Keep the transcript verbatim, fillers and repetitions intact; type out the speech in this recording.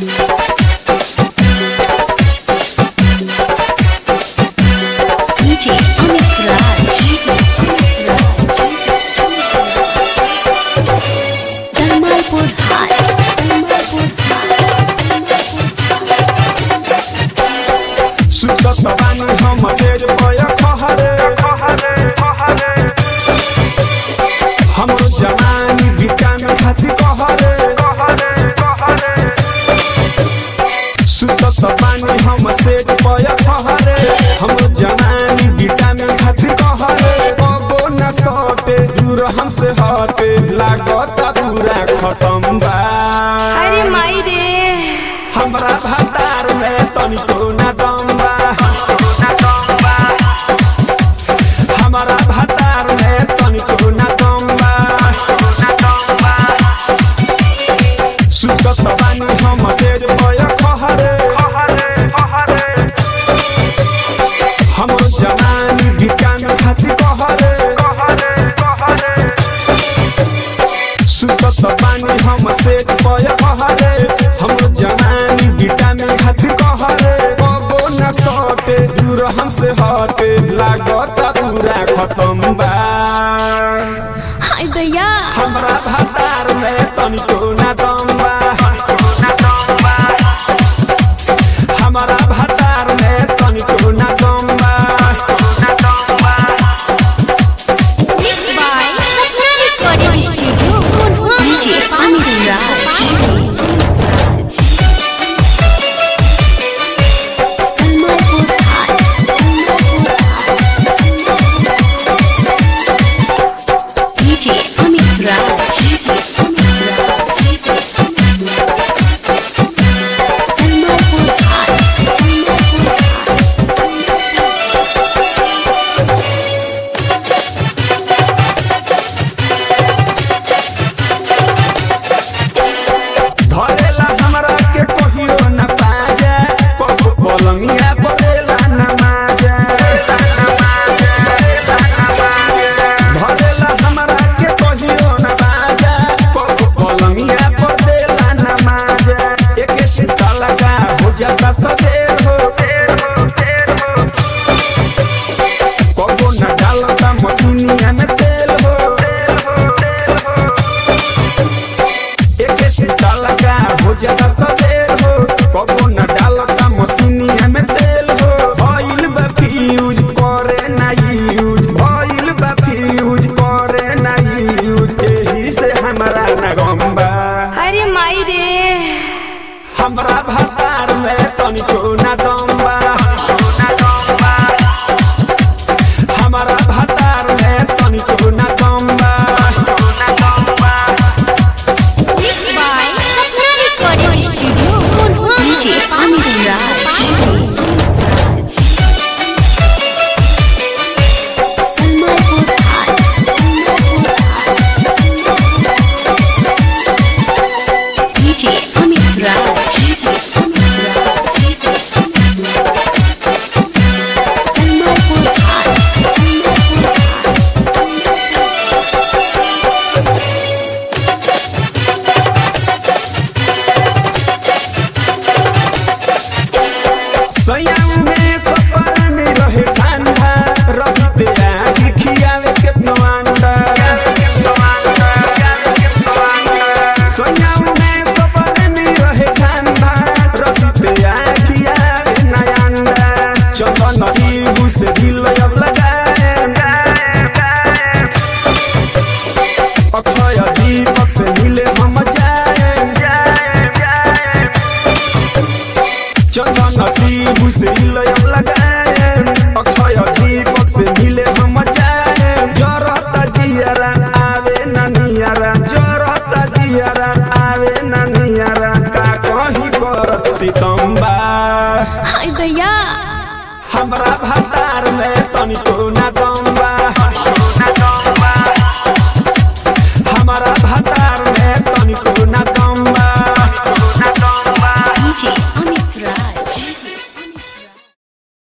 हमसे हटे लागता पूरा खत्म बा। अरे माई रे हमरा भतार में तनिको ना दम बा। हमरा भतार में तनिको ना दम बा। सुतत बानी हम सेज पय खहरे हम जवानी बिकान खातिर कहरे सुतत बानी हम सेज पय कहरे हम जवानी विटामिन खातिर कहरे बबो न सटे दूर हमसे हटे लागता पूरा खत्म बा। हाय दया हमरा भतार में तनिको ना दम बा। हमरा भतार में तनिको ना दम बा। Mix by Sapna recording studio कोनवा डीजे अमित राज डीजे अमित राज धरेला हमरा के कहियो न पाजा कबो पलंगिया परेला न माजा। धरेला हमरा के कहियो न पाजा कबो पलंगिया परेला न माजा। एक सीता लगा हो जाता सदेर हो कबो न डालता मशीनिया में तेल हो। एक सीता लगा हो जाता सवेर हो कबो न डालता मशीनिया में तेल हो। भइल बा फ्यूज करे ना यूज भइल बा फ्यूज करे ना यूज एही से हमरा ना गम बा। अरे माई रे हमरा भतार में तनिको ना दम बा। हमरा भतार में तनिको ना दम बा। Mix by Sapna recording studio कोनवा डीजे अमित राज डीजे अमित राज सयाऊ में सफर में रहे ठंडा रही दे आगे खियावे केतनो अंडा। सयाऊ में सफर में रहे ठंडा रही दे आगे खियावे नया अंडा। चंदन नसीब से दिल अब लगाए अक्षय दीपक से मिले हम जाए। चंदन नसीब से हिलयम लगाए अक्षय दीपक से मिले हम जाए। जरता जियारा आवे ना नियारा जरता जियारा आवे ना नियारा का कहीं करत सितम्बा। हाय दया हमरा भतार में तनिको ना दम